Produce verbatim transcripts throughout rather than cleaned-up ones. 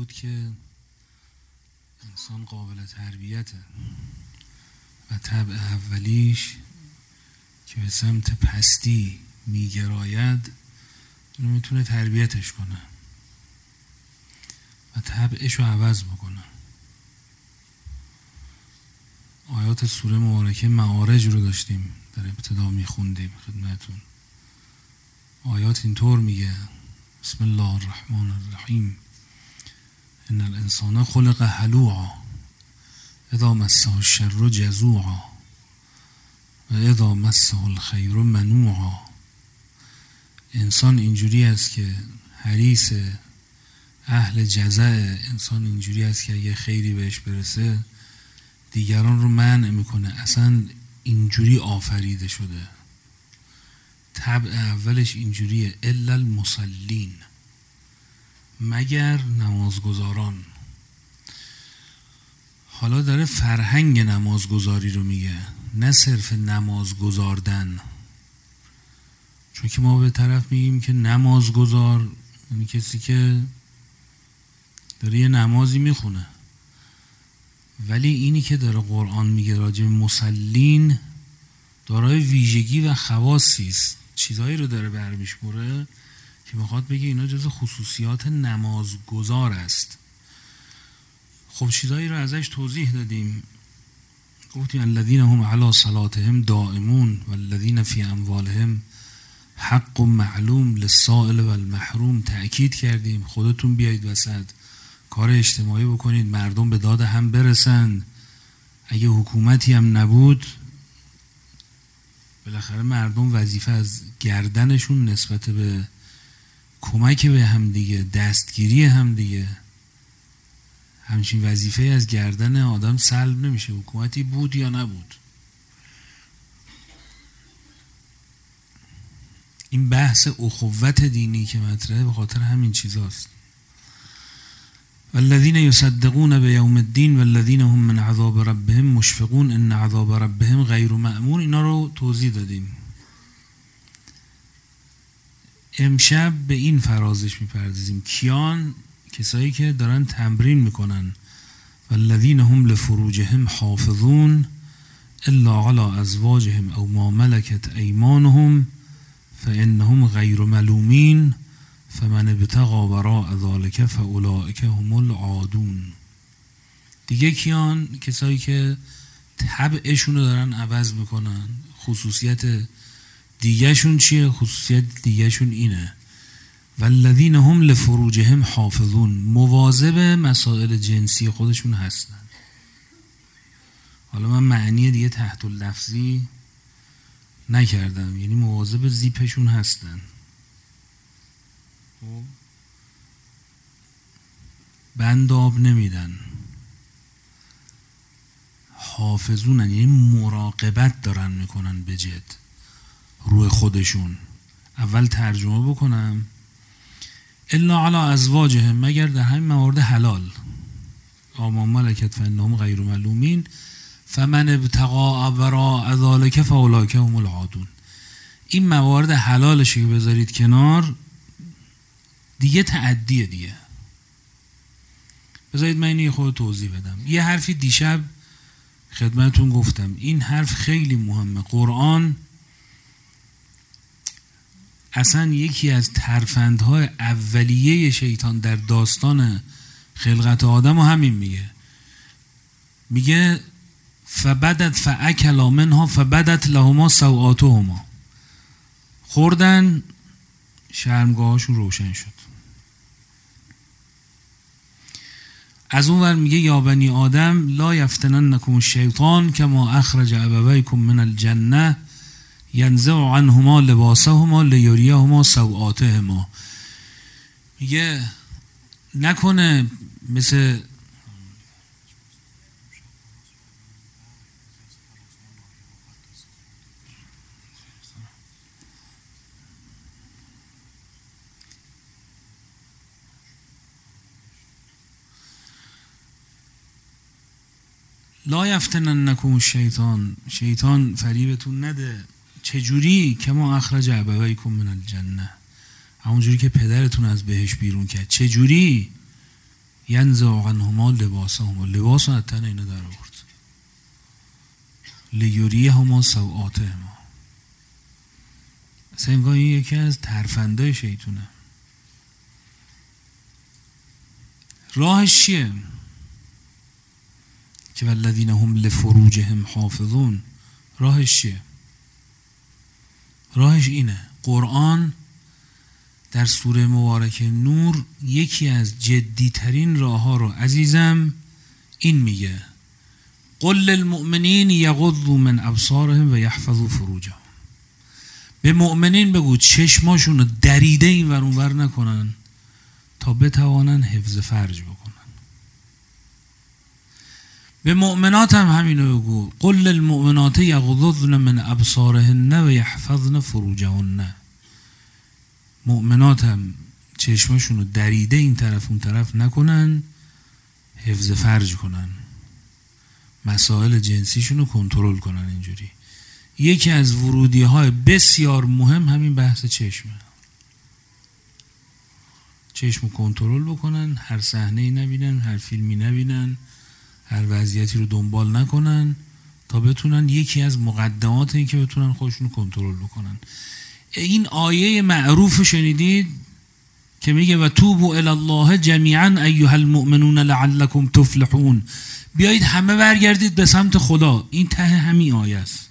بود که انسان قابل تربیته و طبع اولیش که به سمت پستی میگراید اینو میتونه تربیتش کنه و طبعش رو عوض بکنه. آیات سوره مبارکه معارج رو داشتیم در ابتدا میخوندیم خدمتون. آیات اینطور میگه: بسم الله الرحمن الرحیم ان الانسان خلق هلوعا اذا مسه الشر جزوعا و اذا مسه الخیر منوعا. انسان اینجوری است که حریص اهل جزع، انسان اینجوری است که اگه خیری بهش برسه دیگران رو منع میکنه، اصلا اینجوری آفریده شده. طبع اولش اینجوریه: الا المصلین، مگر نمازگزاران. حالا داره فرهنگ نمازگزاری رو میگه، نه صرف نمازگزاردن، چون که ما به طرف میگیم که نمازگزار یعنی کسی که داره یه نمازی میخونه، ولی اینی که داره قرآن میگه راجع به مصلین دارای ویژگی و خواصی است، چیزایی رو داره برمیشموره که میخواد بگه اینا جز خصوصیات نمازگزار است. خب چیزایی رو ازش توضیح دادیم، گفتیم الذین هم علی صلاتهم دائمون والذین فی اموالهم حق معلوم للسائل والمحروم. تأکید کردیم خودتون بیایید وسط، کار اجتماعی بکنید، مردم به داد هم برسند. اگه حکومتی هم نبود بالاخره مردم وظیفه از گردنشون نسبت به کمک به هم دیگه، دستگیری هم دیگه، همچین وظیفه از گردن آدم سلب نمیشه، حکومتی بود یا نبود. این بحث اخوت دینی که مطرحه به خاطر همین چیزاست. والذین یصدقون بیوم الدین والذین هم من عذاب ربهم مشفقون ان عذاب ربهم غیر مأمون. اینا رو توضیح دادیم. امشب به این فرازش میپردازیم: کیان؟ کسایی که دارن تمرین میکنن والذین هم لفروجهم حافظون الا علی ازواجهم او ما ملکت ایمانهم فانهم غیر ملومین فمن ابتغى وراء ذلك فاولئک هم العادون. دیگه کیان؟ کسایی که طبعشون رو دارن عوض میکنن. خصوصیت دیگه شون چیه؟ خصوصیت دیگه شون اینه: والذین هم لفروجهم حافظون، مواظب مسائل جنسی خودشون هستن. حالا من معنی دیگه تحت اللفظی نکردم، یعنی مواظب زیپشون هستن، بند آب نمیدن، حافظونن، یعنی مراقبت دارن میکنن به جد روی خودشون. اول ترجمه بکنم: الا علی ازواجهم، مگر در همین موارد حلال، او ما ملکت فانهم غیر ملومین فمن ابتغى وراء ذلك فاولئک هم العادون. این موارد حلالش که بذارید کنار دیگه تعدیه دیگه. بذارید من اینو خود توضیح بدم. یه حرفی دیشب خدمتون گفتم، این حرف خیلی مهمه. قرآن اصلا یکی از ترفندهای اولیه شیطان در داستان خلقت آدم و همین میگه. میگه فبدت فاکلا منها فبدت لهما سوآتهما. خوردن، شرمگاهاشون روشن شد. از اون ور میگه یا بنی آدم لا یفتننکم الشیطان کما اخرج ابویکم من الجنه ینزع عنهما لباسهما لیریهما سوآتهما. میگه نکنه مثل لا یفتننکم الشیطان، شیطان فریبتون نده. چجوری؟ کما اخرج ابویکم من الجنه، همونجوری که پدرتون از بهش بیرون کرد. چجوری؟ ینزع عنهما لباسهما، لباس رو از تن اینا در آورد، لیریهما سوآتهما. اصلا انگار این یکی از ترفندهای شیطونه. راهش چیه؟ که والذین هم لفروجهم حافظون. راهش چیه؟ راهش اینه، قرآن در سوره مبارکه نور یکی از جدی ترین راه ها رو عزیزم این میگه، قل للمؤمنین یغضوا من ابصارهم و یحفظوا فروجهم. به مؤمنین بگو چشماشون رو دریده این ور اون ور نکنن تا بتوانن حفظ فرج بکنن. به مؤمنات هم همینو بگو، قل للمؤمنات یغضضن من ابصارهن و یحفظن فروجهن. مؤمنات هم چشماشون رو دریده این طرف اون طرف نکنن، حفظ فرج کنن، مسائل جنسیشون رو کنترل کنن. اینجوری یکی از ورودی های بسیار مهم همین بحث چشمه. چشم کنترل بکنن، هر صحنه‌ای نبینن، هر فیلمی نبینن، هر وضعیتی رو دنبال نکنن تا بتونن یکی از مقدمات این که بتونن خودشون رو کنترل بکنن. این آیه معروف شنیدید که میگه و توبوا الی الله جمیعا ایها المؤمنون لعلکم تفلحون. بیایید همه برگردید به سمت خدا. این ته همین آیه است.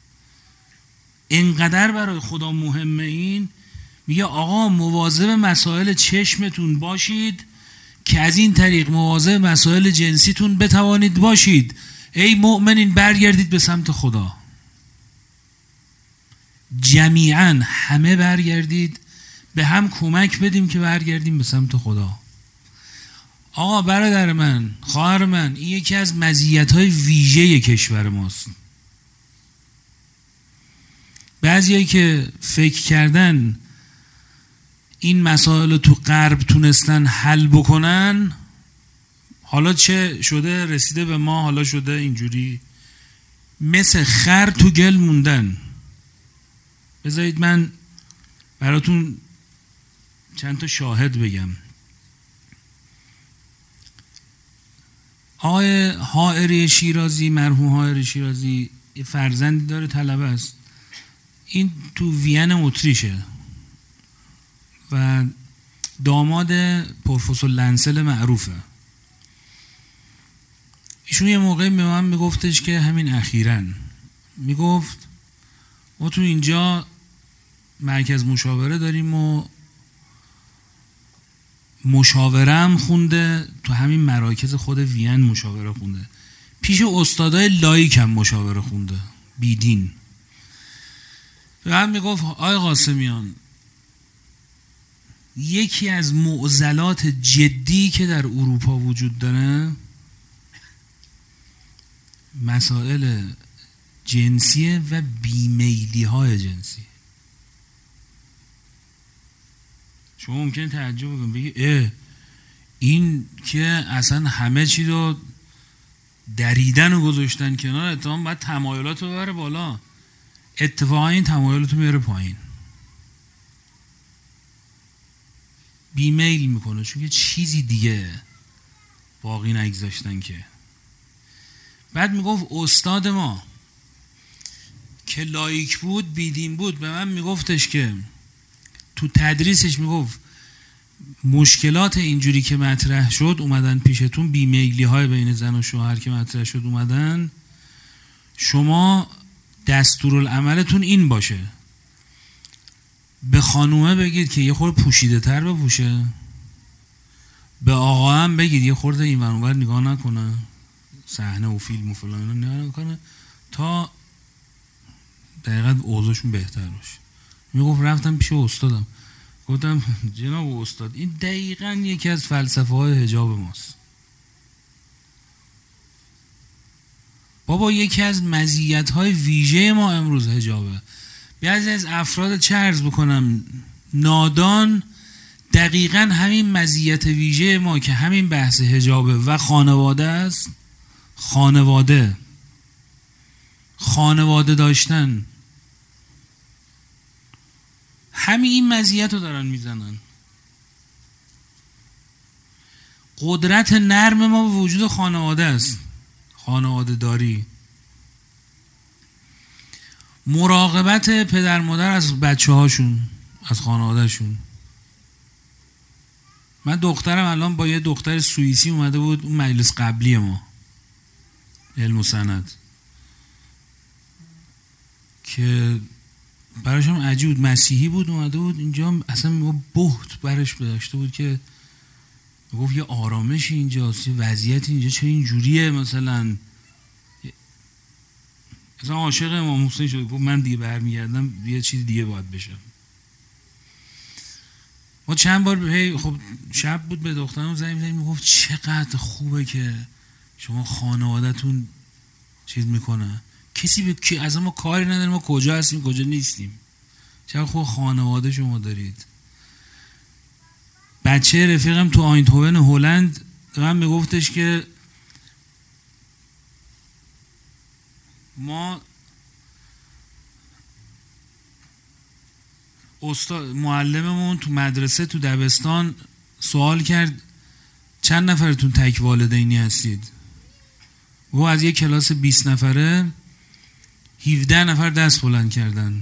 اینقدر برای خدا مهمه. این میگه آقا مواظب مسائل چشمتون باشید که از این طریق مواظب مسائل جنسیتون بتوانید باشید. ای مؤمنین برگردید به سمت خدا. جمیعا همه برگردید، به هم کمک بدیم که برگردیم به سمت خدا. آقا برادر من، خواهر من، این یکی از مزیت‌های ویژه کشور ماست. بعضیایی که فکر کردن این مسائل تو غرب تونستن حل بکنن، حالا چه شده رسیده به ما، حالا شده اینجوری مثل خر تو گل موندن. بذارید من براتون چند تا شاهد بگم. آقای حائری شیرازی، مرحوم حائری شیرازی، یه فرزندی داره طلبه است. این تو وین اتریشه و داماد پروفسور لنسل معروفه. ایشون یه موقع به من میگفتش که همین اخیراً میگفت ما تو اینجا مرکز مشاوره داریم و مشاوره هم خونده، تو همین مراکز خود وین مشاوره خونده، پیش استادای لایک هم مشاوره خونده، بیدین. و هم میگفت آقای قاسمیان، یکی از معضلات جدی که در اروپا وجود داره مسائل جنسیه و بیمیلی های جنسی. شما ممکنه تعجب بکنید، بگید اه این که اصلا همه چی رو دریدن و گذاشتن کنار، اتفاقا باید تمایلات رو ببره بالا. اتفاقا این تمایلات رو میاره پایین، بیمیل میکنه، چون که چیزی دیگه باقی نگذاشتن که. بعد میگفت استاد ما که لایک بود، بیدین بود، به من میگفتش که تو تدریسش میگفت مشکلات اینجوری که مطرح شد اومدن پیشتون، بیمیلی های بین زن و شوهر که مطرح شد اومدن، شما دستورالعملتون این باشه به خانومه بگید که یه خورده پوشیده تر بپوشه، به آقا هم بگید یه خورده این ور اون ور نگاه نکنه، صحنه و فیلم و فلان نگاه نکنه تا دقیقاً اوضاعشون بهتر باشه. میگفت رفتم پیش استادم، گفتم جناب استاد این دقیقاً یکی از فلسفه های حجاب ماست. بابا یکی از مزیت های ویژه ما امروز حجابه. بعضی از افراد چه عرض بکنم نادان، دقیقاً همین مزیت ویژه ما که همین بحث حجابه و خانواده است، خانواده خانواده داشتن، همین این مزیت رو دارن میزنن. قدرت نرم ما به وجود خانواده است، خانواده داری، مراقبت پدر مادر از بچه هاشون، از خانوادهشون. من دخترم الان با یه دختر سوئیسی اومده بود اون مجلس قبلی ما علم و سند که براشم عجیب بود، مسیحی بود، اومده بود اینجا، اصلا بهت برش داشته بود که گفت یه آرامشی اینجاست، یه وضعیت اینجا چه اینجوریه، مثلا اصلا عاشق امام حسین شد، گفت من دیگه برمیگردم یه چیز دیگه باید بشم. ما چند بار هی خب شب بود به دخترم زنگ زدیم، میگفت چقدر خوبه که شما خانواده‌تون چیز میکنه، کسی به کی از ما کاری نداره، ما کجا هستیم کجا نیستیم، چقدر خوب خانواده شما دارید. بچه رفیقم تو آیندهوون هلند من میگفتش که ما استاد معلممون تو مدرسه تو دبستان سوال کرد چند نفرتون تک والدینی هستید؟ و از یک کلاس بیست نفره هفده نفر دست بلند کردن.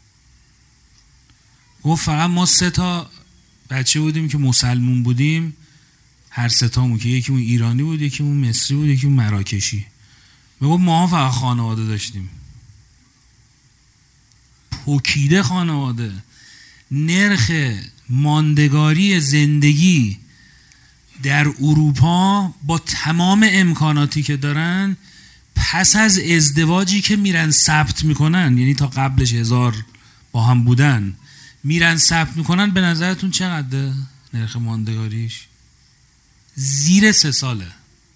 گفت فقط ما سه تا بچه بودیم که مسلمون بودیم، هر سه تامون، که یکیمون ایرانی بود، یکیمون مصری بود، یکیمون مراکشی. میگفت ما فقط خانواده داشتیم، پوکیده خانواده. نرخ ماندگاری زندگی در اروپا با تمام امکاناتی که دارن پس از ازدواجی که میرن ثبت میکنن، یعنی تا قبلش هزار با هم بودن، میرن ثبت میکنن، به نظرتون چقدره نرخ ماندگاریش؟ زیر سه ساله.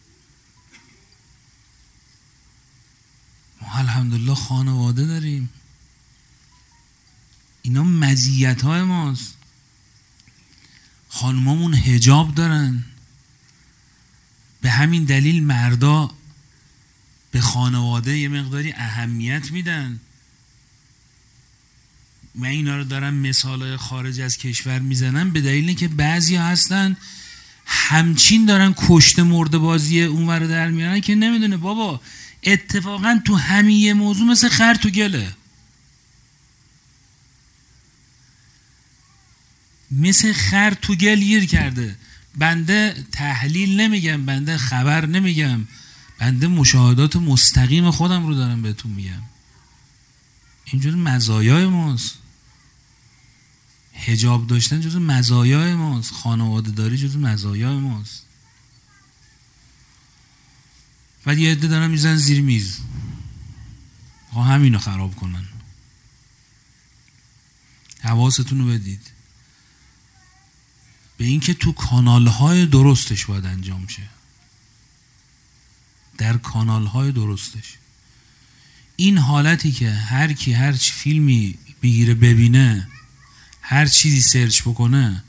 ما الحمدلله خانواده داریم، اینا مزیت های ماست. خانمامون حجاب دارن، به همین دلیل مردا به خانواده یه مقداری اهمیت میدن. من اینا رو دارم مثالای خارج از کشور میزنم به دلیل که بعضی هستن همچین دارن کشته مرده بازی اونور رو در میارن که نمیدونه بابا اتفاقا تو همین یه موضوع مثل خر تو گله، مثل خر تو گل گیر کرده. بنده تحلیل نمیگم، بنده خبر نمیگم، بنده مشاهدات مستقیم خودم رو دارم بهتون میگم. اینجور مزایای ماست، حجاب داشتن جزو مزایای ماست، خانواده داری جزو مزایای ماست. بعد یه عده دارن میزن زیر میز ها همینو خراب کنن. حواستون رو بدید به این که تو کانالهای درستش باید انجام شه، در کانالهای درستش. این حالتی که هر کی هر فیلمی بگیره ببینه، هر چیزی سرچ بکنه،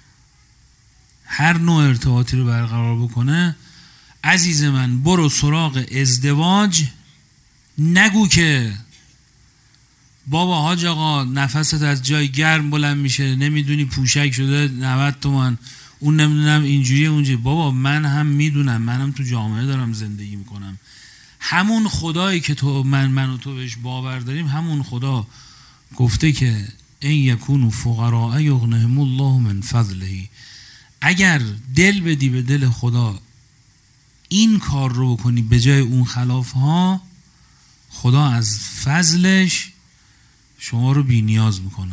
هر نوع ارتباطی رو برقرار بکنه، عزیز من برو سراغ ازدواج، نگو که بابا حاج آقا نفست از جای گرم بلند میشه، نمیدونی پوشک شده نود تومن، اون نمیدونم اینجوری اونجوری. بابا من هم میدونم، منم تو جامعه دارم زندگی میکنم. همون خدایی که تو من من و تو بهش باور داریم، همون خدا گفته که این یکونوا فقراء یغنیهم الله من فضله. اگر دل بدی به دل خدا این کار رو بکنی به جای اون خلاف ها، خدا از فضلش شما رو بی نیاز میکنه.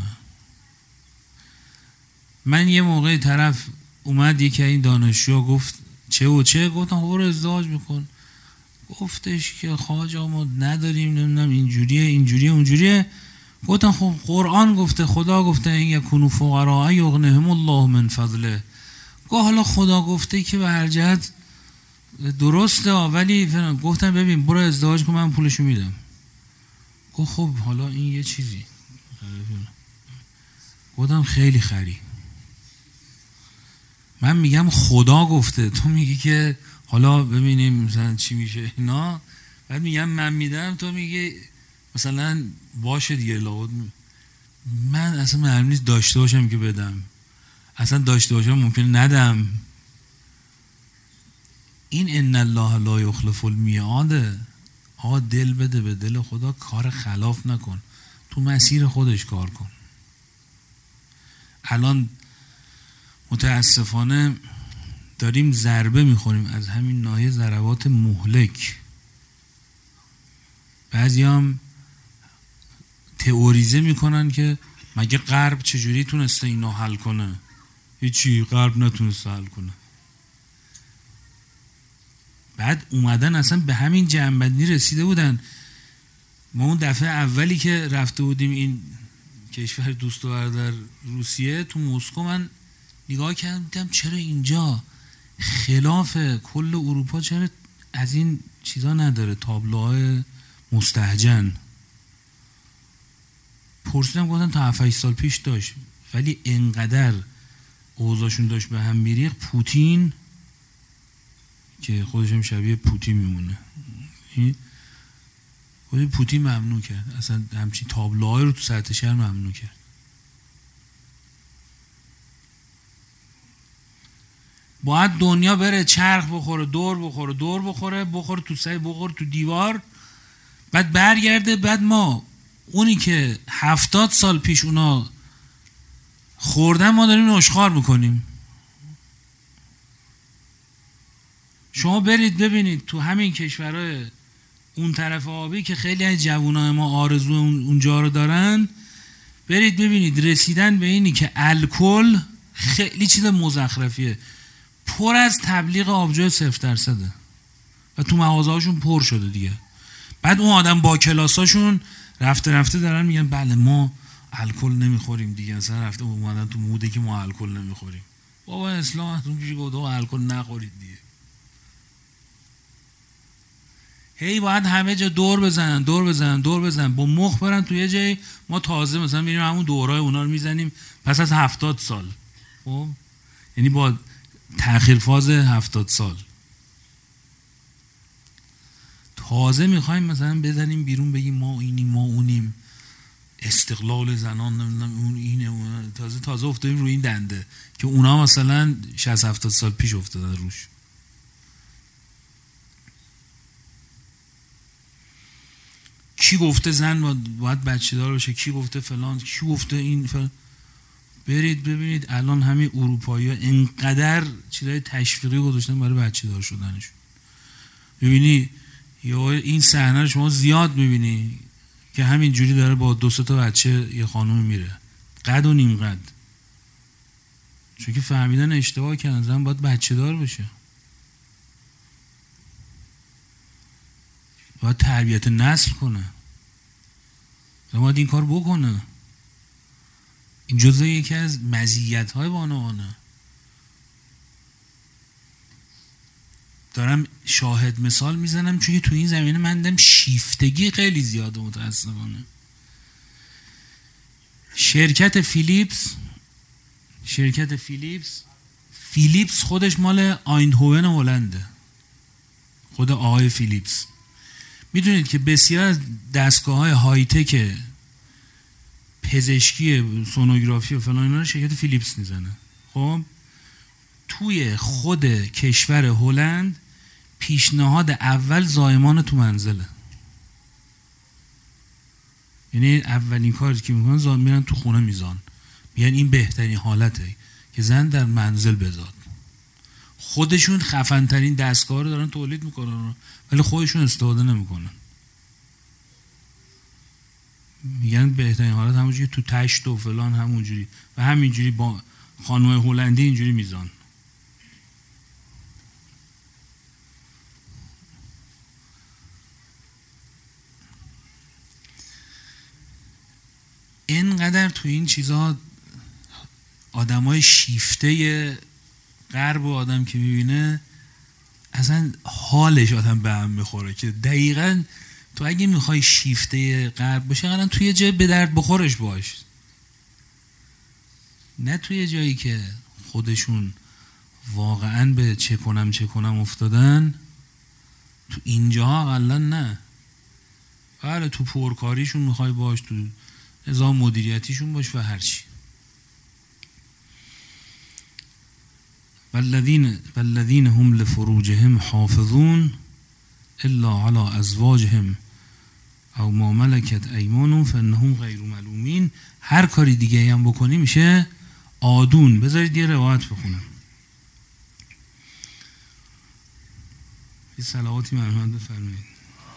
من یه موقع طرف اومد یکی این دانشجو گفت چه و چه، گفتم خب برو ازدواج بکن. گفتش که خواجه ما نداریم، نمیدونم اینجوریه اینجوریه اونجوریه. گفتم خب قرآن گفته، خدا گفته این یکونوا فقراء یغنیهم الله من فضله. گفت حالا خدا گفته که به هر جهت درسته ولی فلان. گفتم ببین برو ازدواج کن من پولشو میدم. گفت خب حالا این یه چیزی. گفتم خیلی خری. من میگم خدا گفته، تو میگی که حالا ببینیم مثلا چی میشه اینا. بعد میگم من میدم، تو میگی مثلا باشه دیگه لابد. من اصلا معلوم نیست داشته باشم که بدم، اصلا داشته باشم ممکنه ندم. این ان الله لا یخلف المیعاد. آقا دل بده به دل خدا، کار خلاف نکن، تو مسیر خودش کار کن. الان متاسفانه داریم ضربه میخوریم از همین ناحیه، ضربات مهلک. بعضی هم تئوریزه میکنن که مگه غرب چجوری تونسته اینو حل کنه؟ هیچی، غرب نتونسته حل کنه. بعد اومدن اصلا به همین جنبندی رسیده بودن. ما اون دفعه اولی که رفته بودیم این کشور دوستدار در روسیه، تو مسکو، من نگاه کردم دیدم چرا اینجا خلاف کل اروپا چرا از این چیزا نداره، تابلوهای مستهجن. پرسیدم، گفتن تا هفت سال پیش داشت، ولی انقدر اوضاعشون داشت به هم میریخت. پوتین که خودش هم شبیه پوتین میمونه، خودی پوتین ممنوع کرد اصلا همچین تابلوهای رو تو سطح شهر ممنوع کرد. باید دنیا بره چرخ بخوره، دور بخوره، دور بخوره، بخوره تو سعی، بخوره تو دیوار، بعد برگرده. بعد ما اونی که هفتاد سال پیش اونا خوردن ما داریم نشخوار میکنیم. شما برید ببینید تو همین کشورهای اون طرف آبی که خیلی از جوانای ما آرزو اونجا رو دارن، برید ببینید رسیدن به اینی که الکل خیلی چیز مزخرفیه، پر از تبلیغ آبجو صفر درصده و تو مغازه‌هاشون پر شده دیگه. بعد اون آدم با کلاساشون رفته رفته دارن میگن بله ما الکل نمیخوریم دیگه، اصلا رفته اومدن تو موده که ما الکل نمیخوریم. بابا اسلام اون پیش گفته الکل نخورید دیگه. هی باید همه جا دور بزنن دور بزنن دور بزنن با مخ برن تو یه جایی. ما تازه مثلا میریم همون دورای اونا رو میزنیم پس از هفتاد سال، خب یعنی با تأخیر فاز هفتاد سال تازه میخوایم مثلا بزنیم بیرون بگیم ما اینیم ما اونیم، استقلال زنان نمیدونم اون اینه اون. تازه تازه افتادیم روی این دنده که اونا مثلا شصت هفتاد سال پیش افتادن روش. کی گفته زن باید بچه دار بشه، کی گفته فلان، کی گفته این فلان. برید ببینید الان همین اروپایی ها اینقدر چیزای تشویقی گذاشتن برای بچه دار شدنشون. ببینی یا این صحنه رو شما زیاد میبینی که همین جوری داره با دو سه تا بچه یه خانم میره قد و نیم قد، چون که فهمیدن اشتباه کردن، زن باید بچه دار بشه، باید تربیت نسل کنه، باید این کار بکنه. این جزء یکی از مزیت‌های بانوانه. دارم شاهد مثال میزنم چون تو این زمینه من دیدم شیفتگی خیلی زیاده متاسفانه. شرکت فیلیپس شرکت فیلیپس فیلیپس خودش مال آیندهوون هلنده، خود آقای فیلیپس. میدونید که بسیار از دستگاه‌های های تک پزشکی سونوگرافی و فلان اینا رو شرکت فیلیپس میزنه. خب توی خود کشور هلند پیشنهاد اول زایمان تو منزله، یعنی اولین کاری که میکنن زایمان میرن تو خونه میزان، میگن این بهترین حالته که زن در منزل بزاد. خودشون خفن ترین دستگاه رو دارن تولید میکنن ولی خودشون استفاده نمیکنن. میگن بهترین حالت همونجوری تو تشت و فلان همونجوری و همینجوری با خانم هلندی اینجوری میزان. اینقدر تو این چیزا آدمای شیفته غرب و آدم که میبینه اصلا حالش آدم به هم میخوره که دقیقاً تو اگه میخوای شیفته غرب بشه قرار توی جای به درد بخورش باش، نه توی جایی که خودشون واقعاً به چه کنم چه کنم افتادن. تو اینجا اقلا نه، بله تو پرکاریشون میخوای باش، تو نظام مدیریتیشون باش و هرچی. والذین والذین هم لفروجهم حافظون الا علی ازواجهم او ما ملکت ایمانهم فانهم غیر ملومین. هر کاری دیگه هم بکنی میشه آدون. بذارید یه روایت بخونم. یه صلواتی مرحمت بفرمایید.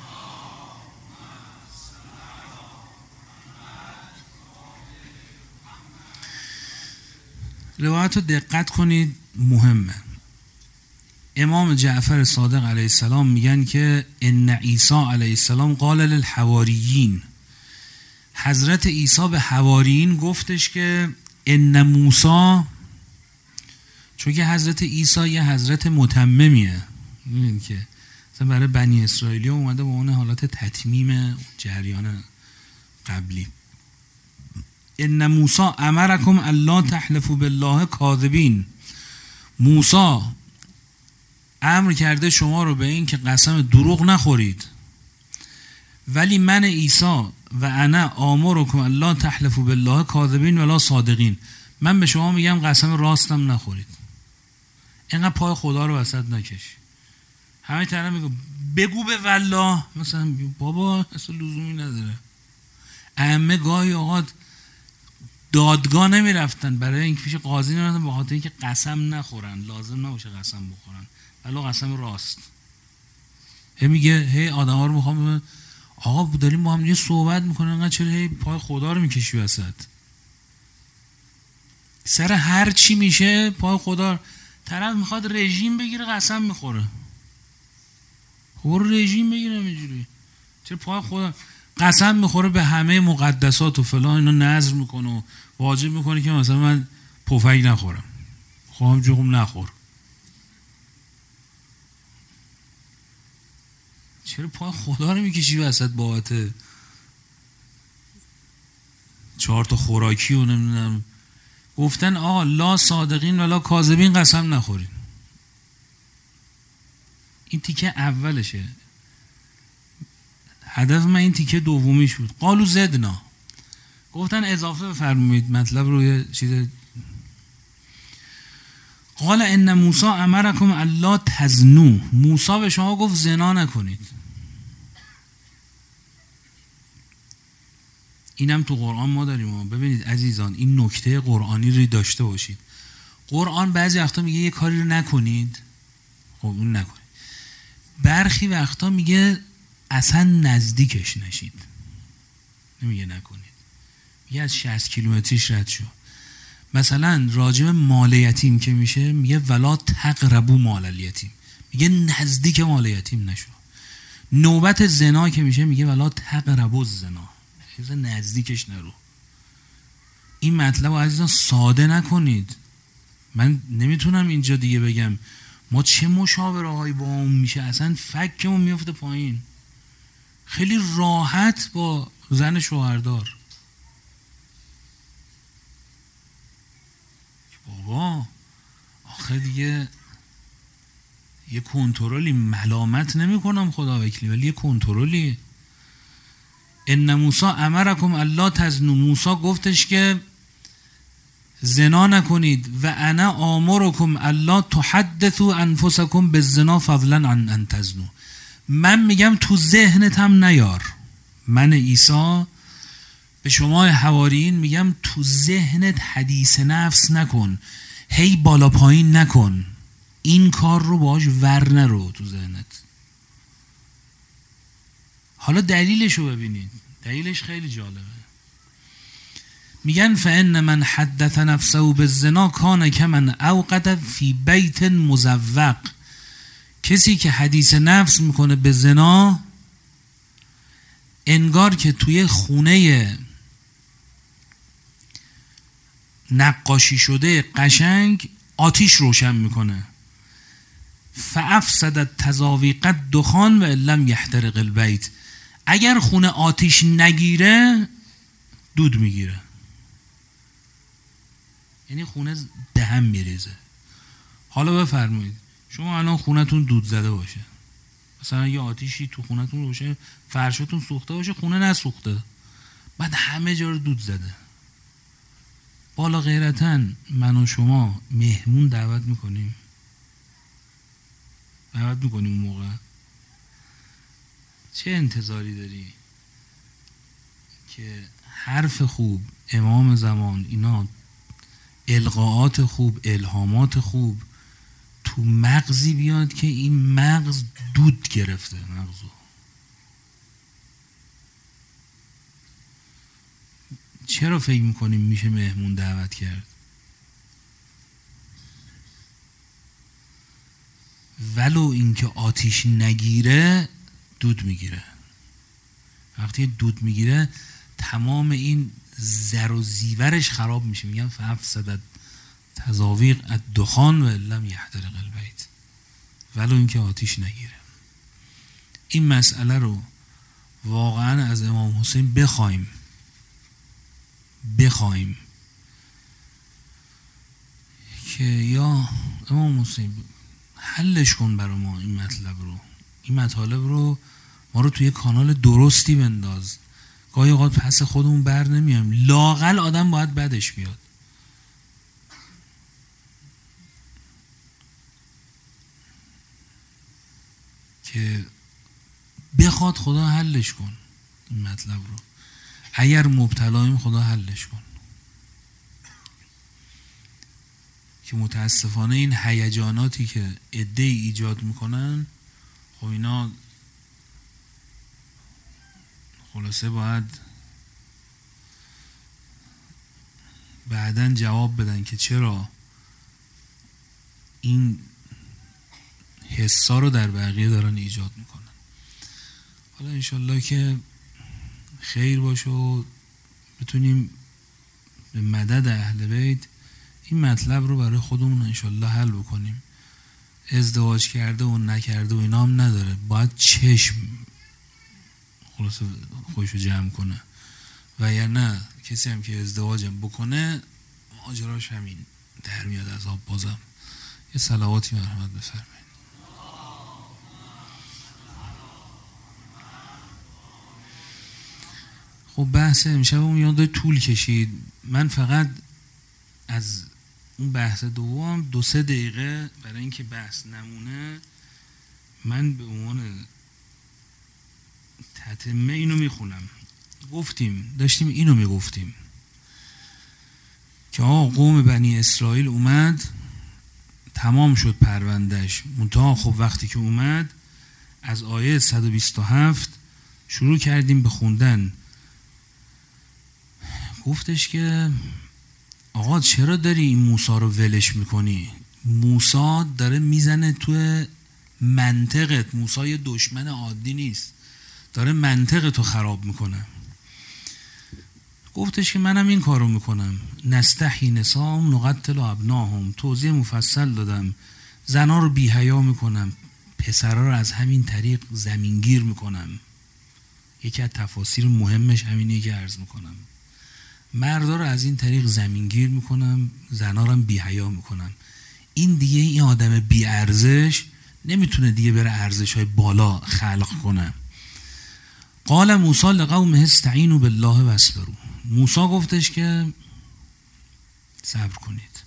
روایت رو دقت کنید، مهمه. امام جعفر صادق علیه السلام میگن که ان عیسی علیه السلام قال للحواریین، حضرت عیسی به حواریین گفتش که ان موسی، چون که حضرت عیسی یه حضرت متممیه، میدونید که مثلا برای بنی اسرائیلی اومده با اون حالت تتمیم جریان قبلی. ان موسی امرکم الا تحلفوا بالله کاذبین، موسی امر کرده شما رو به این که قسم دروغ نخورید، ولی من عیسی و انا آمرکم الا تحلفوا بالله کاذبین ولا صادقین، من به شما میگم قسم راستم نخورید. اینقدر پای خدا رو وسط نکش. همه طرف میگه بگو به والله، مثلا بابا اصلا لزومی نداره. ائمه گاهی اوقات دادگاه نمی رفتن برای اینکه پیش قاضی نمیرفتن به خاطر اینکه قسم نخورن، لازم نباشه قسم بخورن، ولی قسم راست. هی میگه هی آدما رو میخوام، آقا داریم با هم یه صحبت میکنن، انقدر چرا هی پای خدا رو میکشی وسط؟ سر هر چی میشه پای خدا. طرف میخواد رژیم بگیره قسم میخوره، خب رژیم بگیره اینجوری، چرا پای خدا قسم میخوره به همه مقدسات و فلان، اینا نذر میکنه و واجب میکنه که مثلا من پفک نخورم. خواهم جوخم نخور. چرا پای خدا رو میکشی وسط بابت چهار تا خوراکی و نمیدونم؟ گفتن آقا لا صادقین ولا کاذبین، قسم نخورین. این تیکه اولشه. هدف من این تیکه دومیش بود. قالو زدنا، گفتن اضافه بفرمایید مطلب رو یه چیز. قال ان موسی امرکم الا تزنوا، موسی به شما گفت زنا نکنید. اینم تو قرآن ما داریم. ببینید عزیزان، این نکته قرآنی رو داشته باشید. قرآن بعضی وقتا میگه یه کاری رو نکنید، خب اون نکنید. برخی وقتا میگه اصلا نزدیکش نشید، نمیگه نکنید، میگه از شصت کیلومتریش رد شو. مثلا راجب مال یتیم که میشه میگه ولا تقربوا مال الیتیم، میگه نزدیک مال یتیم نشو. نوبت زنا که میشه میگه ولا تقربوا الزنا، نزدیکش نرو. این مطلب رو عزیزان ساده نکنید. من نمیتونم اینجا دیگه بگم ما چه مشاوره هایی با اون میشه، اصلا فکمون میفته پایین. خیلی راحت با زن شوهردار، بابا آخه دیگه یه کنترلی، ملامت نمی کنم خدا وکیلی، ولی یه کنترلی. ان موسی امرکم الا تزنوا، موسی گفتش که زنا نکنید. و انا آمرکم الا تحدثوا انفسکم بالزنا فضلا عن ان تزنوا، من میگم تو ذهنت هم نیار. من عیسی به شما حواریین میگم تو ذهنت حدیث نفس نکن، هی بالا پایین نکن، این کار رو باهاش ور نرو تو ذهنت. حالا دلیلش رو ببینید، دلیلش خیلی جالبه. میگن فان من حدث نفسه بالزنا کان کمن اوقد فی بیت مزوق، کسی که حدیث نفس میکنه به زنا انگار که توی خونه نقاشی شده قشنگ آتیش روشن میکنه. فافسدت تزاویق دخان و لم یحترق البیت، اگر خونه آتیش نگیره دود میگیره، یعنی خونه دهم میریزه. حالا بفرمایید شما الان خونتون دود زده باشه، مثلا یه آتیشی تو خونتون روشه، فرشتون سوخته باشه، خونه نسوخته، بعد همه جا رو دود زده. بالا غیرتن من و شما مهمون دعوت میکنیم، دعوت میکنی اون موقع؟ چه انتظاری داری که حرف خوب، امام زمان، اینا القاءات خوب، الهامات خوب تو مغزی بیاد که این مغز دود گرفته مغزو؟ چرا فکر میکنیم میشه مهمون دعوت کرد؟ ولو اینکه آتیش نگیره دود میگیره. وقتی دود میگیره تمام این زر و زیورش خراب میشه. میگن فافسدت تزاویق الدخان و لم یحترق البیت، ولو اینکه آتیش نگیره. این مسئله رو واقعا از امام حسین بخوایم بخوایم که یا امام حسین حلش کن برای ما این مطلب رو، این مطالب رو ما رو توی کانال درستی بنداز. گاهی اوقات پس خودمون بر نمیایم، لااقل آدم باید بدش بیاد. که بخواد خدا حلش کن این مطلب رو، اگر مبتلایم خدا حلش کن. که متاسفانه این هیجاناتی که عده‌ای ایجاد میکنن، خب اینا خلاصه باید بعداً جواب بدن که چرا این حسا رو در بقیه دارن ایجاد میکنن. حالا انشالله که خیر باشه و بتونیم به مدد اهل بیت این مطلب رو برای خودمون انشالله حل بکنیم. ازدواج کرده و نکرده و اینا هم نداره، باید چشم خلاصه خودشو جمع کنه، و یا نه کسی هم که ازدواجم بکنه ماجراش همین در میاد از آب. بازم یه صلواتی مرحمت بفرمایید. خب بحث امشب اون یاد طول کشید. من فقط از اون بحث دوم دو سه دقیقه برای اینکه بحث نمونه، من به عنوان تتمه اینو میخونم. گفتیم داشتیم اینو میگفتیم که آقا قوم بنی اسرائیل اومد، تمام شد پروندهش، منتها خب وقتی که اومد از آیه صد و بیست و هفت شروع کردیم به خوندن. گفتش که آقا چرا داری این موسی رو ولش میکنی؟ موسی داره میزنه توی منطقت. موسی یه دشمن عادی نیست، داره منطقتو خراب میکنه. گفتش که منم این کارو میکنم. نستحی نساهم نقتل ابناهم. توضیح مفصل دادم. زنا رو بی حیا میکنم، پسرا رو از همین طریق زمینگیر میکنم. یکی از تفاسیر مهمش همینه که عرض میکنم. مردا رو از این طریق زمینگیر میکنم، زنا رو هم بی حیا میکنم. این دیگه این آدم بی ارزش نمیتونه دیگه بره ارزش های بالا خلق کنه. قال موسی لقومه استعینوا بالله واصبروا. موسی گفتش که صبر کنید.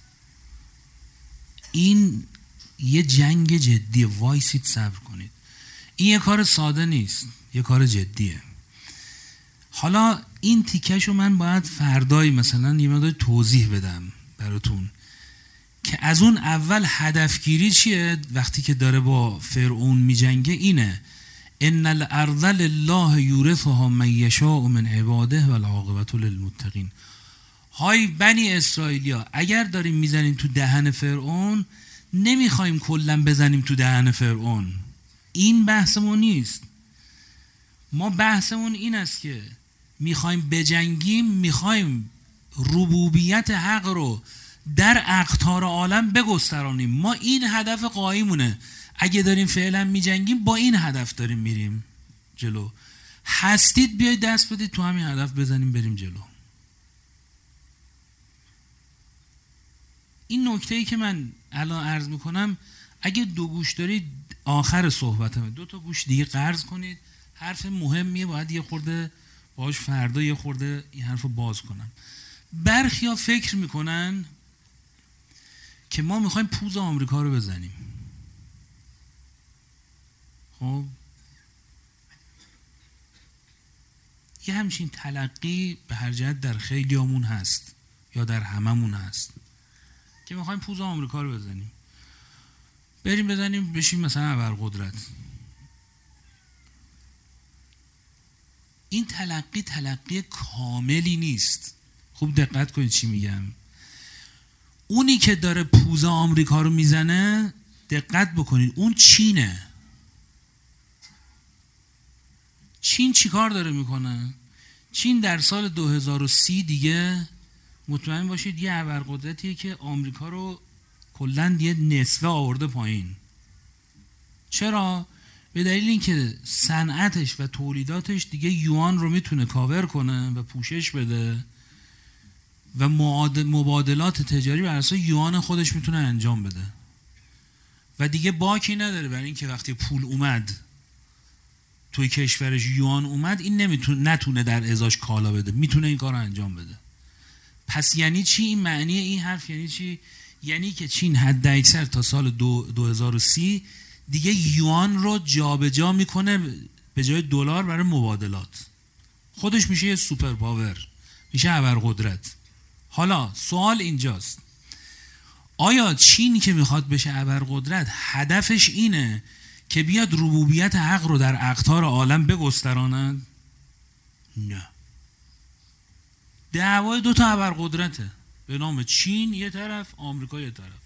این یه جنگ جدیه، وایسید صبر کنید. این یه کار ساده نیست، یه کار جدیه. حالا این تیکشو من باید فردایی مثلا یه مقدار توضیح بدم براتون که از اون اول هدفگیری چیه. وقتی که داره با فرعون میجنگه اینه: ان الارض لله یورثها من یشاء من عباده والعاقبة للمتقین. های بنی اسرائیلیا، اگر داریم میزنیم تو دهن فرعون، نمیخوایم کلا بزنیم تو دهن فرعون. این بحثمون نیست. ما بحثمون این است که میخوایم بجنگیم، میخوایم ربوبیت حق رو در اقطار عالم بگسترانیم. ما این هدف قایمونه. اگه داریم فعلا میجنگیم با این هدف داریم میریم جلو. هستید بیاید دست بدید تو همین هدف بزنیم بریم جلو. این نکته‌ای که من الان عرض میکنم، اگه دو گوش دارید آخر صحبتم دو تا گوش دیگه قرض کنید. حرف مهمیه، باید یه خورده باش فردا یه خورده این حرف رو باز کنم. برخیا فکر میکنن که ما میخوایم پوز آمریکا رو بزنیم. خب یه همچین تلقی به هر جهت در خیلی همون هست یا در هممون هست که میخوایم پوز آمریکا رو بزنیم، بریم بزنیم بشیم مثلا ابرقدرت. این تلقی تلقی کاملی نیست. خوب دقت کنید چی میگم. اونی که داره پوز آمریکا رو میزنه، دقت بکنید، اون چینه. چین چی کار داره میکنه؟ چین در سال دو هزار و سی دیگه مطمئن باشید یه ابرقدرتیه که آمریکا رو کلاً یه نصفه آورده پایین. چرا؟ به دلیل اینکه صنعتش و تولیداتش دیگه یوان رو میتونه کاور کنه و پوشش بده و مبادلات تجاری بر اساس یوان خودش میتونه انجام بده و دیگه باکی نداره برای اینکه وقتی پول اومد توی کشورش یوان اومد این نمیتونه نتونه در ازاش کالا بده، میتونه این کار رو انجام بده. پس یعنی چی این معنی این حرف؟ یعنی چی؟ یعنی که چین حد اکثر تا سال دو, دو هزار و سی دیگه یوان رو جابجا جا میکنه به جای دلار برای مبادلات. خودش میشه یه سوپر پاور، میشه ابرقدرت. حالا سوال اینجاست، آیا چین که میخواد بشه ابرقدرت هدفش اینه که بیاد ربوبیت حق رو در اقطار عالم بگستراند؟ نه. دعوای دو تا ابرقدرته به نام چین یه طرف، آمریکا یه طرف.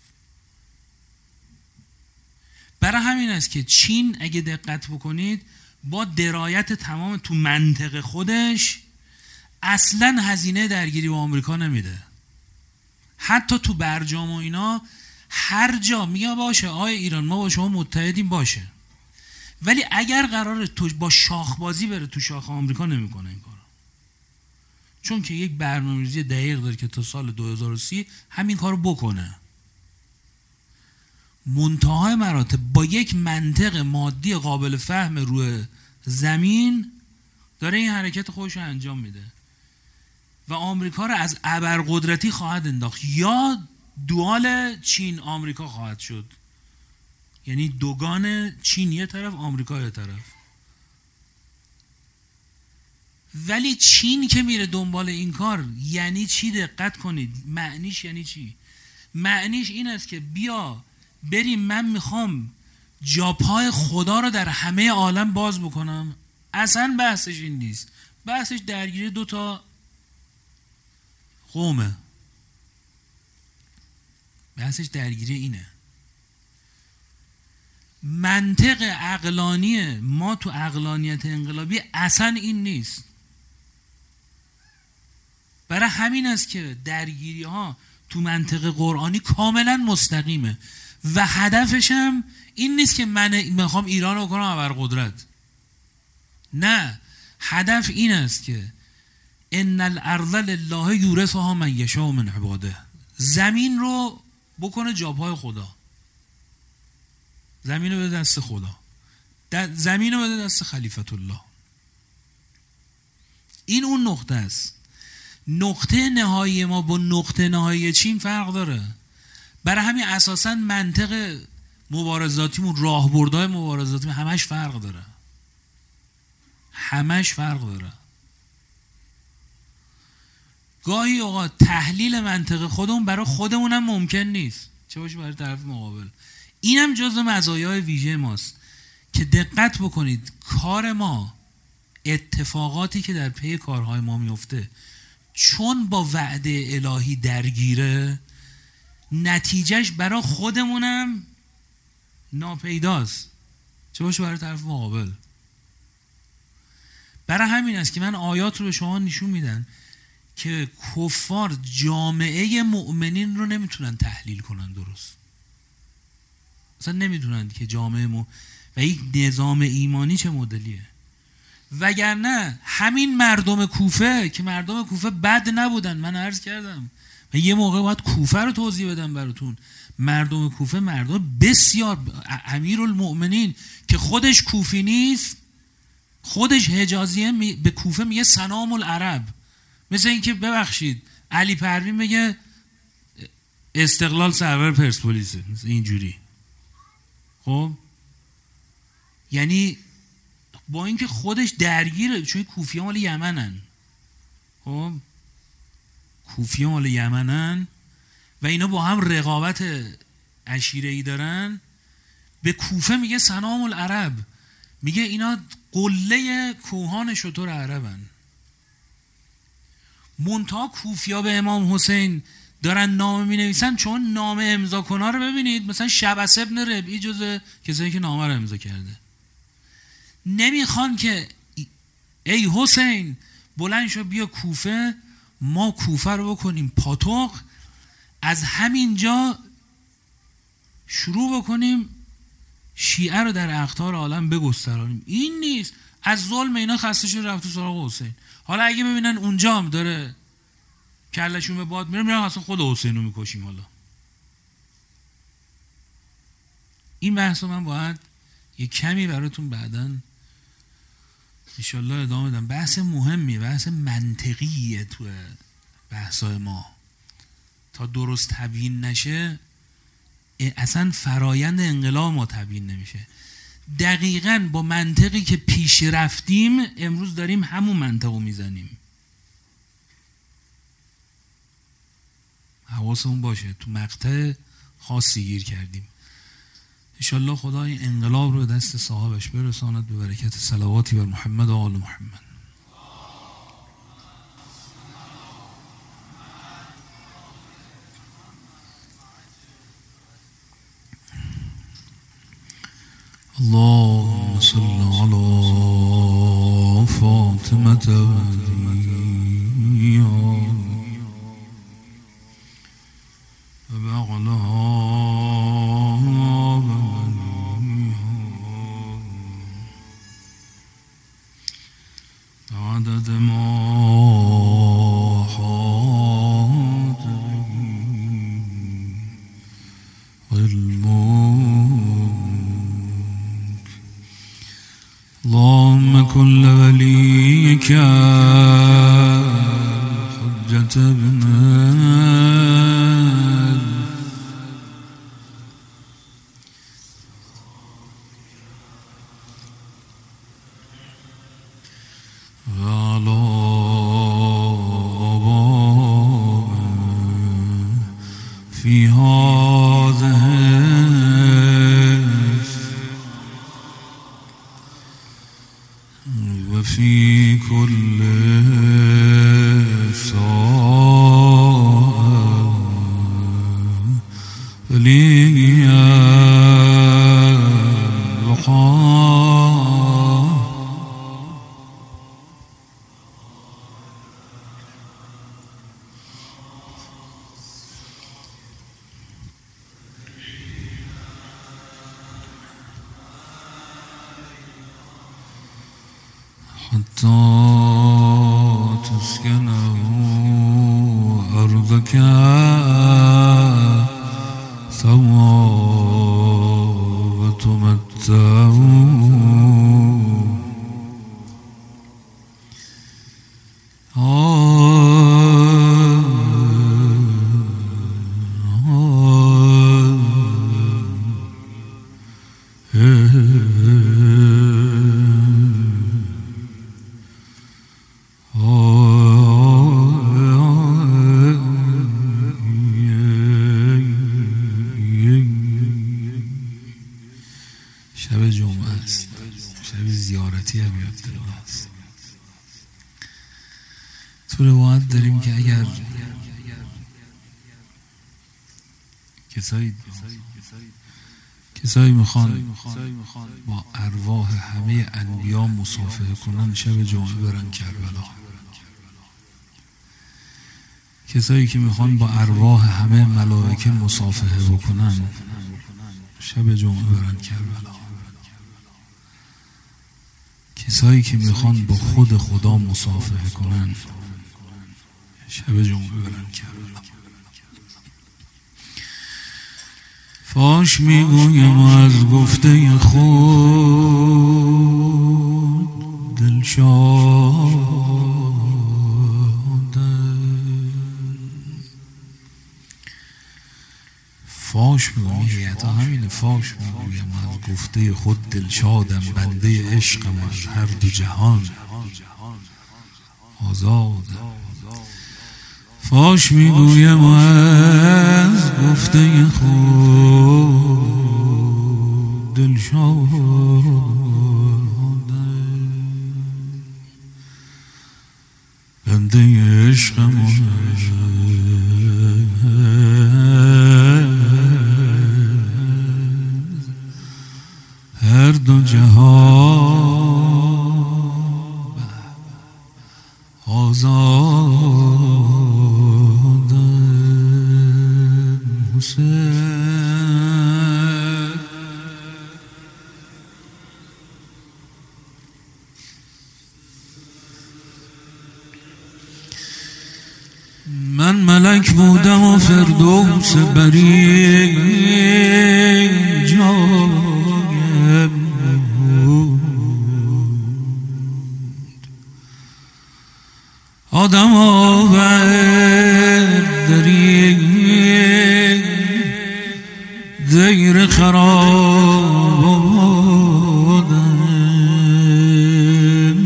برای همین است که چین اگه دقت بکنید با درایت تمام تو منطقه خودش اصلا هزینه درگیری با آمریکا نمیده. حتی تو برجام و اینا هر جا میگه باشه آی ایران ما با شما متحدیم باشه، ولی اگر قراره تو با شاخبازی بره تو شاخ آمریکا نمیکنه این کارو، چون که یک برنامه‌ریزی دقیق داره که تا سال دو هزار و سی همین کارو بکنه. منتهای مراتب با یک منطق مادی قابل فهم روی زمین داره این حرکت خودش رو انجام میده و آمریکا رو از ابرقدرتی خواهد انداخت یا دوال چین آمریکا خواهد شد، یعنی دوگان، چین یه طرف آمریکا یه طرف. ولی چین که میره دنبال این کار یعنی چی؟ دقت کنید معنیش یعنی چی؟ معنیش این است که بیا بریم من میخوام جاپای خدا رو در همه عالم باز بکنم. اصلا بحثش این نیست، بحثش درگیری دو تا قومه، بحثش درگیری اینه. منطق عقلانی ما تو عقلانیت انقلابی اصلا این نیست. برای همین است که درگیری ها تو منطق قرآنی کاملا مستقیمه و هدفش هم این نیست که من میخوام ایران رو کنم ابرقدرت. نه، هدف این است که ان الارض لله یورثها من یشاء من عباده، زمین رو بکنه جاپای خدا، زمین رو بده دست خدا، زمین رو بده دست خلیفت الله. این اون نقطه است. نقطه نهایی ما با نقطه نهایی چین فرق داره. برای همین اساساً منطق مبارزاتیمون، راهبردهای مبارزاتیمون همش فرق داره، همش فرق داره. گاهی اوقات تحلیل منطق خودمون برای خودمونم ممکن نیست، چه باشه برای طرف مقابل. اینم جزء مزایای ویژه ماست که دقت بکنید کار ما، اتفاقاتی که در پی کارهای ما میفته چون با وعده الهی درگیره، نتیجهش برای خودمونم ناپیداست، چه باشه برای طرف مقابل. برای همین است که من آیات رو به شما نشون میدن که کفار جامعه مؤمنین رو نمیتونن تحلیل کنن درست، اصلا نمیدونن که جامعه مو و یک نظام ایمانی چه مدلیه. وگرنه همین مردم کوفه که مردم کوفه بد نبودن، من عرض کردم و یه موقع باید کوفه رو توضیح بدم براتون. مردم کوفه مردم بسیار، امیرالمؤمنین که خودش کوفی نیست، خودش حجازیه، به کوفه میگه سلام العرب. مثل اینکه ببخشید علی پروین میگه استقلال سرور پرسپولیسه، اینجوری. خب یعنی با اینکه خودش درگیره، چون کوفی ها مال یمنن، خب کوفی ها مال یمنن و اینا با هم رقابت عشیره‌ای دارن، به کوفه میگه سنام العرب، میگه اینا قله کوهان شتر عربن. منتها کوفیا به امام حسین دارن نامه می نویسن، چون نامه امضا کنها رو ببینید، مثلا شبس ابن ربعی جز کسایی که نامه رو امضا کرده، نمیخوان که ای حسین بلند شو بیا کوفه، ما کوفه رو بکنیم پاتوق، از همینجا شروع بکنیم شیعه رو در اقطار عالم بگسترانیم. این نیست، از ظلم اینا خسته شده رفت سراغ حسین. حالا اگه ببینن اونجا هم داره کلشون به باد میره، میرن اصلا خود حسین رو میکشیم. حالا این بحث رو من باید یه کمی براتون بعداً انشالله ادامه بدم. بحث مهمیه، بحث منطقیه تو بحثای ما. تا درست تبیین نشه اصلا فرایند انقلاب ما تبیین نمیشه. دقیقاً با منطقی که پیش رفتیم امروز داریم همون منطقو میزنیم. حواسمون باشه، تو مقطع خاصی گیر کردیم. انشالله خدا این انقلاب رو دست صاحبش برساند به برکت صلواتی بر محمد و آل محمد. اللهم صل على فاطمة عدد ما حاط علمك. اللهم كن لوليك حجة ابن في هذه وفي كل ساعة لي البقاء. حتى تسكنه أرضك سوا وتمتعه شب جمعه است، شب زیارتی هم یاد دارم است. تو روایت داریم که اگر کسایی کسایی میخوان با ارواح همه انبیا مصافحه کنن، شب جمعه برن کربلا. کسایی که میخوان با ارواح همه ملائکه مصافحه بکنن، شب جمعه برن کربلا. کسایی که میخوان با خود خدا مصافحه کنن، شب جمعه برن کربلا. فاش میگویم از گفته خود دلشاد، فاش میگویم، هیئت ها همینه، فاش میگویم از گفته خود دلشادم، بنده عشقم از هر دو جهان آزادم. فاش میگویم از گفته خود دلشادم، بنده عشقم از هر دو جهان آزادم. حسین من ملک بودم و فردوس بری جایم بود، آدم آورد دری دیر خراب آدم.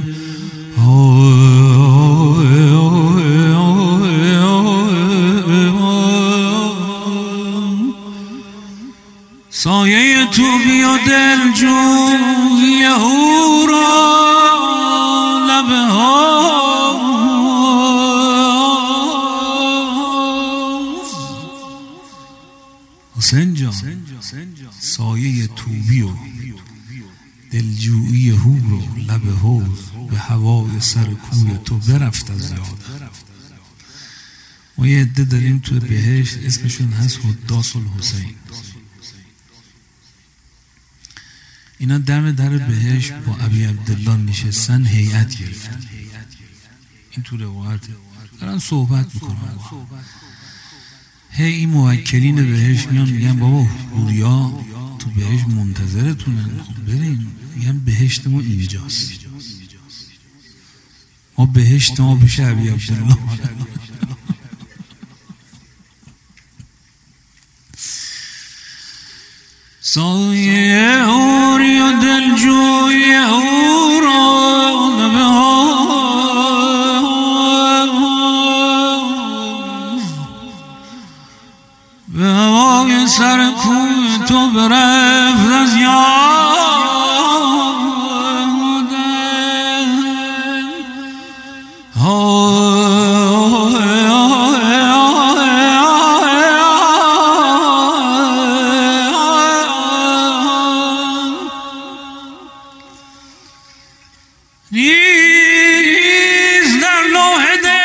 سایه تو بیا دل جوی او را لبه ها حسین جان، سایه توبی و دلجویی هو رو لب حوض به هوای سر کوی تو برفت از یاد. ما یه عده داریم تو بهشت اسمشون هست حداث الحسین. اینا دم در بهشت با ابی عبدالله نشستن، هیئت گرفتن. این تو روایته دارن صحبت میکنن. هی این موکلین بهشت میان میگن بابا حوریا تو بهشت منتظرتونن، خب برین. میگن بهشت ما اینجاست، ما بهشت ما پیش ابی عبدالله. سایه اوری و دلجوی اورا لبه ها به هوای سر کوی تو برفت از نیست در لوح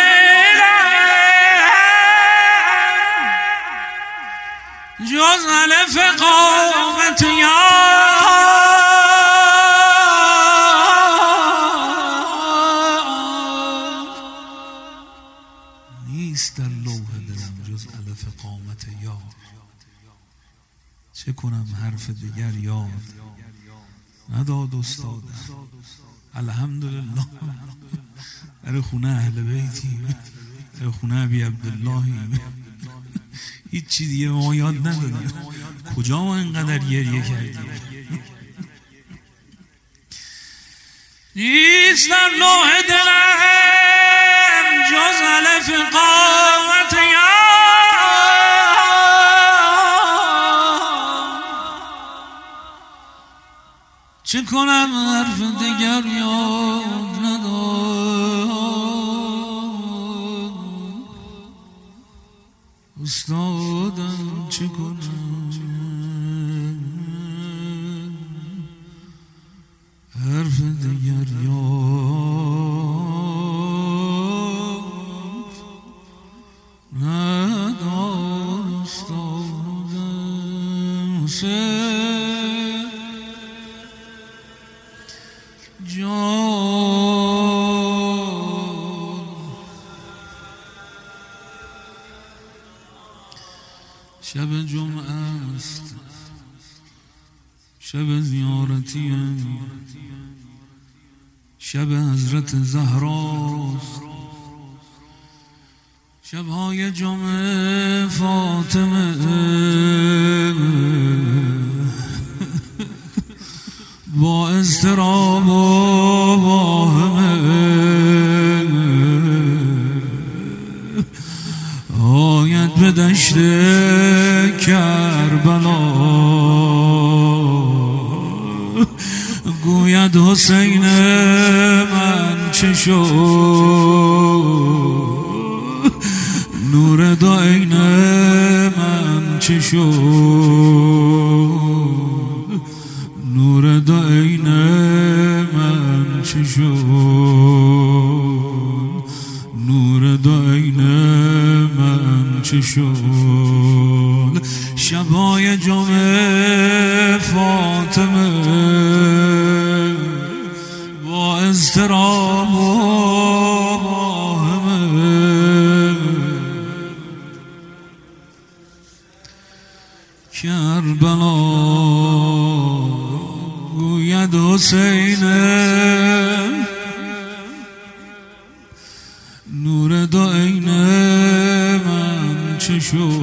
دلم جز الف قامت یار. نیست در لوح دلم جز الف قامت یار، چه کنم حرف دیگر یاد نداد استادم. الحمدلله در خونه اهل بیتی، در خونه ابی عبداللهی، هیچ چی دیگه ما یاد ندادیم. کجا ما اینقدر گریه کردیم؟ نیست در لوح دلم جز الف قامت چه کنم حرف دیگر یاد نداد استادم. چه کنم حرف دیگر یاد نداد استادم. حسین جان شب جمعه است، شب زیارتیم، شب حضرت زهراست، شبهای جمعه فاطمه کربلا گوید حسین من چه شد نور دو عین من چه شد نور دو عین من چه شد نور دو عین من چه شد شبای جمعه فاطمه با اضطراب و واهمه کربلا گوید حسین نور دو عین من چه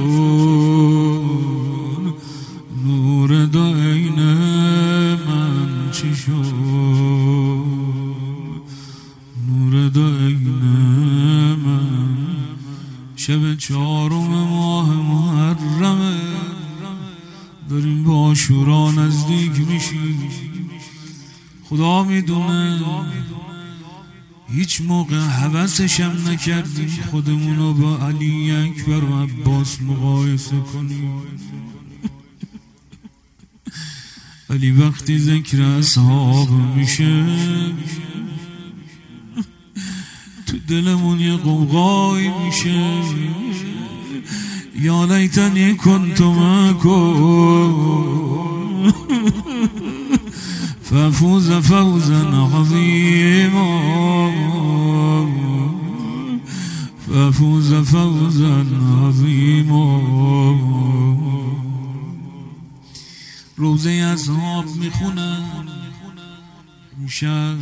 شد نور دو عین من چه شد نور دو عین من شب چهارم ماه محرمه داریم با عاشورا نزدیک میشیم خدا میدونه هیچ موقع هوسشم نکردیم خودمونو با علی اکبر و عباس مقایسه کنیم ولی وقتی ذکر اصحاب میشه تو دلمون یه قوقایی میشه یا لیتنی کنت معکم ففوز فوزا عظیما ففوز فوزا عظیما روزه اصحاب میخونم امشب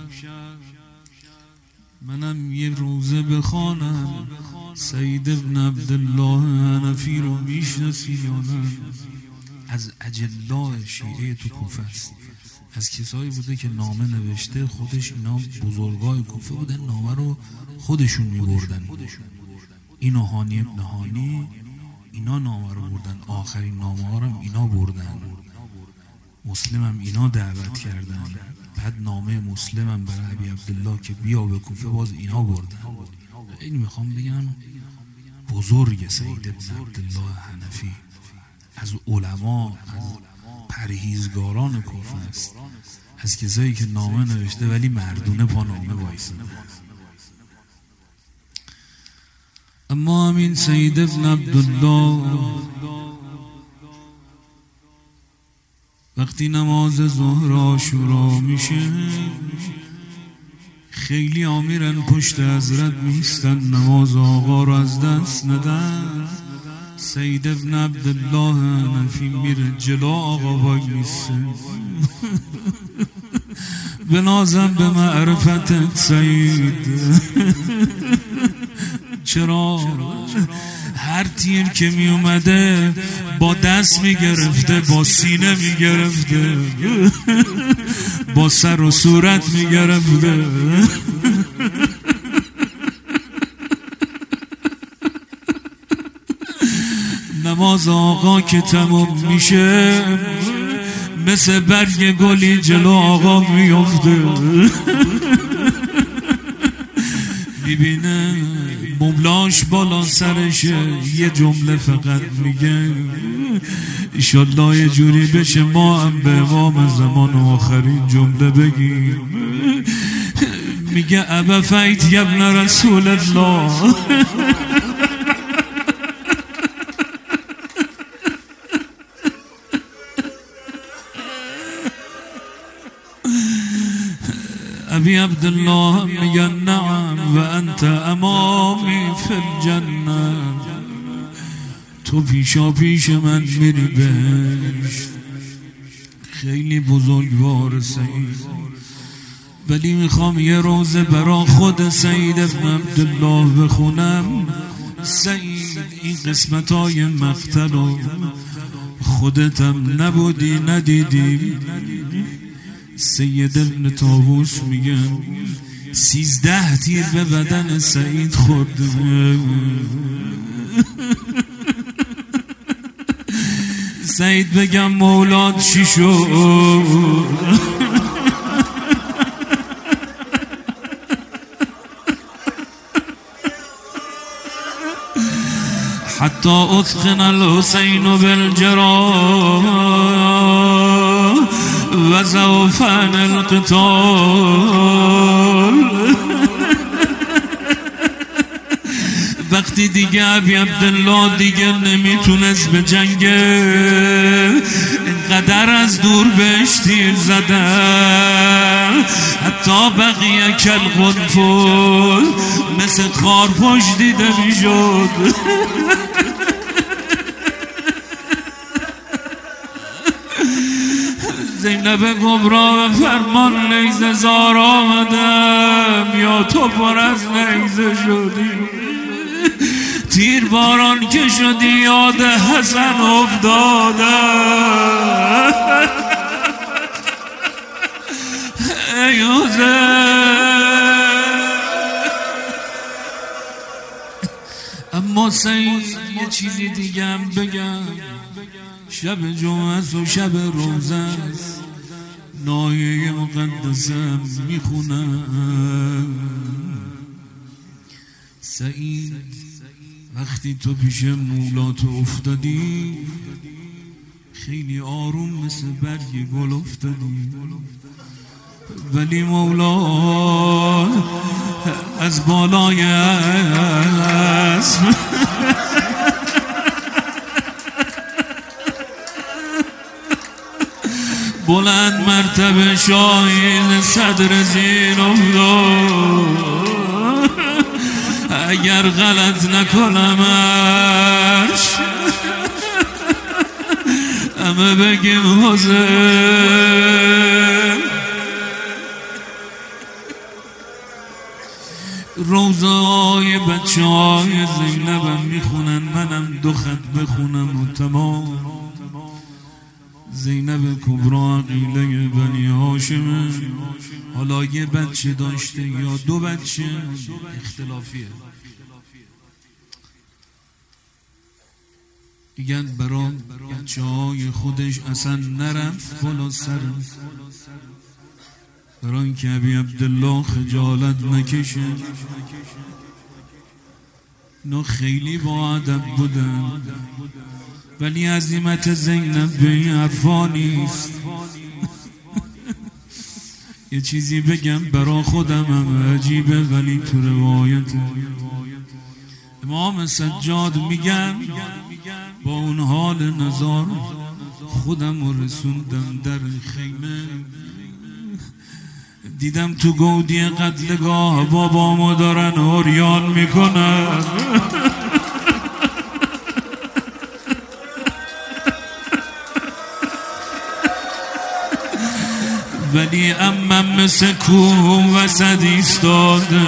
منم یه روزه بخوانم سید ابن عبدالله حنفی رو میشناسی یا نه؟ از اجلاء شیعه تو کوفه است، از کسایی بوده که نامه نوشته خودش، اینا بزرگای کوفه بودن، نامه رو خودشون میبردن. اینو هانی ابن هانی اینا نامه رو بردن، آخرین نامه ها رو اینا بردن، مسلم هم اینا دعوت کردن، بعد نامه مسلم هم برای ابی عبدالله که بیا به کوفه باز اینا بردن. این میخوام بگم بزرگ سید ابن عبدالله حنفی از علما، از پرهیزگاران کوفه است، از کسایی که نامه نوشته ولی مردونه پا نامه وایساده. اما همین سید ابن عبدالله وقتی نماز ظهر عاشورا میشه خیلی آمیرن پشت حضرت میستن نماز آقا رو از دست ندن. سید ابن عبدالله حنفی میره جلو آقا وای میسته بنازم به معرفتت سید. چرا؟ هر تیر که می اومده با دست می گرفته، با سینه می گرفته، با سر و صورت می گرفته. نماز آقا که تموم میشه مثل برگ گلی جلو آقا میفته، میبینه مبلاش بالا سرشه، یه جمله فقط میگه ایشالله یه جوری بشه ما هم به امام زمان آخرین جمله بگیم. میگه ابا فیت ابن رسول الله. ابی عبدالله میگه نعم و انت امامی فی الجنه، تو پیشا پیش من میری بهشت. خیلی بزرگوار سید، ولی میخوام یه روزه برا خود سید ابن عبدالله بخونم. سید این قسمت های مقتل خودتم نبودی ندیدی. سید ابن طاووس میگن سیزده تیر به بدن سعید خورده. سعید بگم مولاد چی شد؟ حتی اتقن الحسین بالجراح و زوفن القتال. وقتی دیگه ابی عبدالله دیگه نمیتونست به جنگه، اینقدر از دور بهش تیر زدن حتی بقیه کل قنفل مثل خار پشت دیده میشد. زینب کبرا به فرمان نیزه زار آمدم، یا تو پر از نیزه شدی، تیر باران که شدی یاد حسن افتادم. ای حسین. اما سعید یه چیزی دیگه هم بگم، شب جمعه است و شب روزه است، نایه مقدسم میخونم. سعید وقتی تو پیش مولا تو افتادی خیلی آروم مثل برگ گل افتادی، ولی مولا از بالای اسب بلند مرتبه شاهین صدر زیر افتاد. اگر غلط نکنمش همه بگیم حسین. روزه های بچه های زینبم میخونن، منم دو خط بخونم و تمام. زینب کبرا عقیله بنی هاشمه، حالا یه بچه داشته یا دو بچه اختلافیه. میگن برای بچه های خودش اصلا نرفت بالا سرم، برای اینکه ابی عبدالله خجالت نکشه. نه خیلی با ادب بودن، ولی عظیمت زینب به این حرفا نیست. یه چیزی بگم برا خودم هم عجیبه، ولی تو روایت امام سجاد میگن با اون حال نزار خودم رو رسوندم در خیمه، دیدم تو گودی قتلگاه بابامو دارن عریان میکنن. ولی امم مثل کوه وسط ایستاده،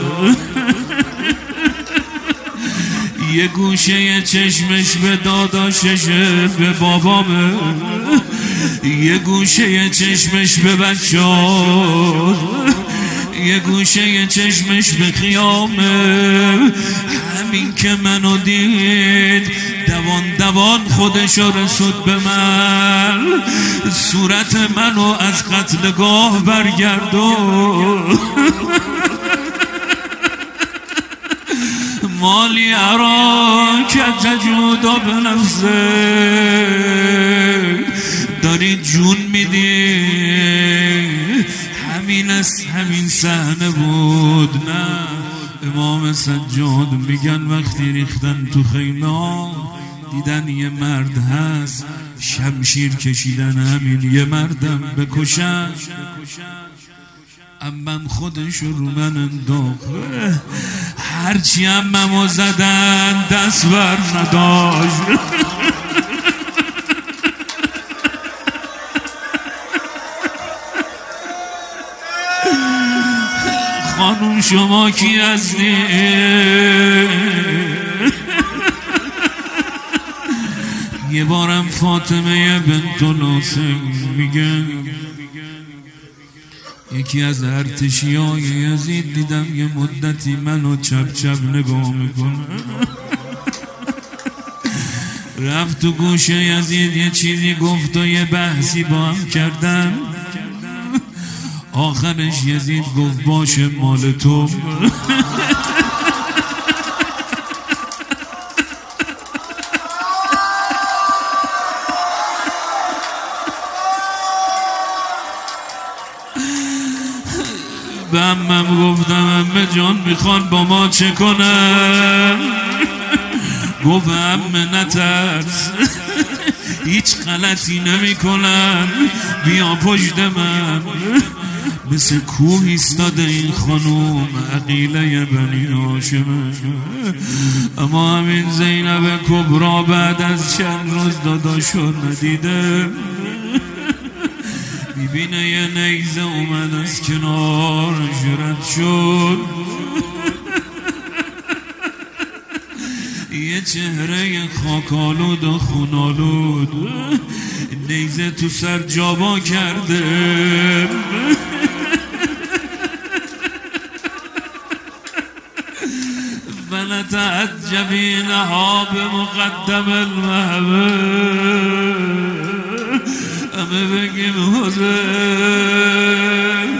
یه گوشه چشمش به داداششه به بابامه، یه گوشه چشمش به بچه‌ها، یه گوشه چشمش به خیامه. همین که منو دید دوان دوان خودشو رسود به من، صورت منو از قتلگاه برگردون. مالی اراک تجود بنفسه، داری جون میدی. همین است، همین صحنه بود. نه امام سجاد میگن وقتی ریختن تو خیمه دیدن یه مرد هست، شمشیر کشیدن همین یه مردم بکشن. امم خودش رو من انداخت، هرچی اممو زدن دست بر نداشت. خانوم شما کی هستی؟ یه بارم فاطمه بنت الحسین میگه یکی از ارتشیای یزید دیدم یه مدتی منو چپ چپ نگاه میکنه، رفت تو گوشه یزید یه چیزی گفت و یه بحثی با هم کردن. آخرش یزید گفت باشه مال تو. به عمم گفتم عمه جان میخوان با ما چه کنن؟ گفت عمه نترس، هیچ غلطی نمی کنن، بیا پشت من. مثل کوه ایستاده این خانوم عقیله بنی هاشمه. اما همین زینب کبرا بعد از چند روز داداشو ندیده، میبینه یه نیزه اومد از کنار رد شد، یه چهره خاکالود و خونالود، نیزه تو سر جابا کرده. فلا تعجبین ها به مقدم المهبه، همه بگیم حسین.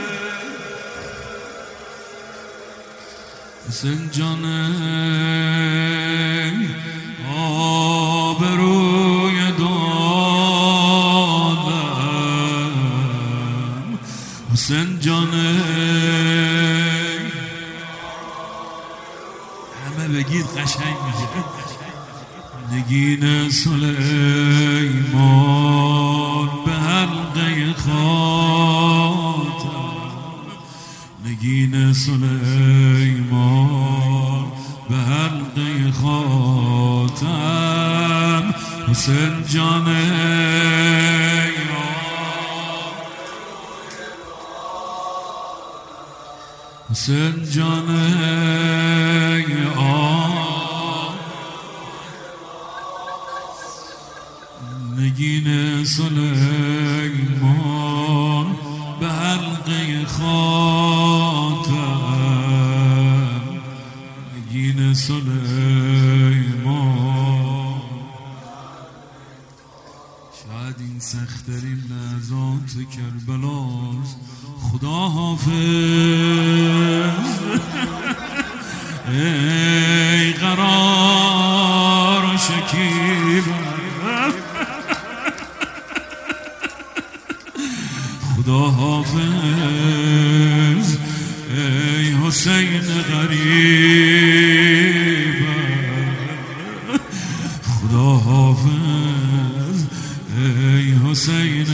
حسین جانه آبروی دادم، حسین جانه همه بگید قشنگ میشه. نگین سلیمان به حلقه خاتم، نگین سلیمان به حلقه خاتم، حسین جانه حسین جانه نگین سلیمان به حلقه خاتم، نگین سلیمان. شاید این سخت‌ترین لحظات کربلاست. خدا حافظ ای قرار و شکیب، خدا حافظ ای حسین غریب، خدا حافظ ای حسین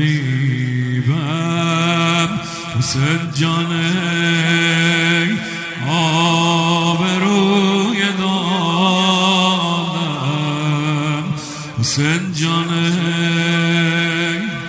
غریبم. حسین جانه آبروی دادم، حسین جانه